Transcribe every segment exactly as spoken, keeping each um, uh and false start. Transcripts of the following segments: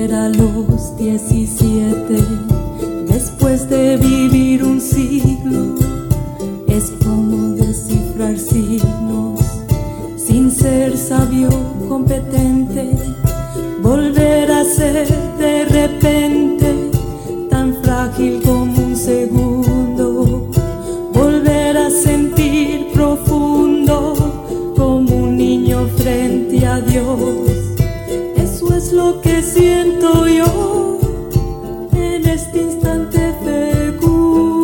volver a los diecisiete, después de vivir un siglo, es como descifrar signos, sin ser sabio competente, volver a ser de repente tan frágil como un segundo, volver a sentir profundo como un niño frente a Dios. Eso es lo que siento yo en este instante fecundo.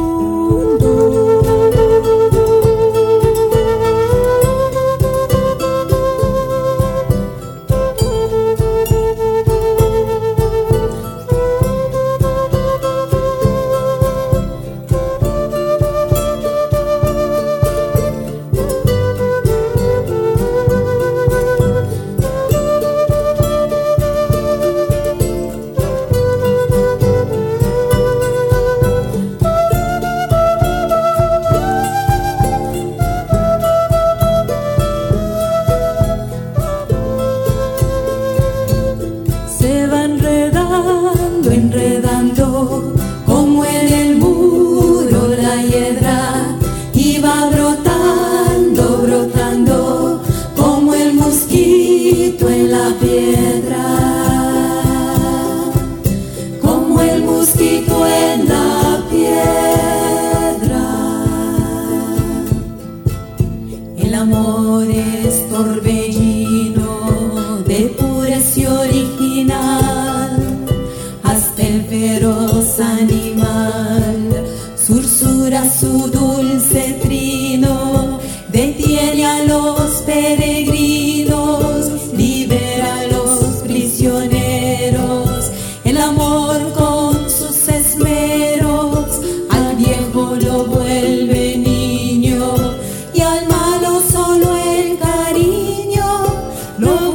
Enredando como en el muro la hiedra, y va brotando, brotando como el mosquito en la piedra, como el mosquito en la piedra. El amor es torbellino de pureza original, el feroz animal susurra su dulce trino, detiene a los peregrinos, libera a los prisioneros. El amor con sus esmeros al viejo lo vuelve niño, y al malo solo el cariño lo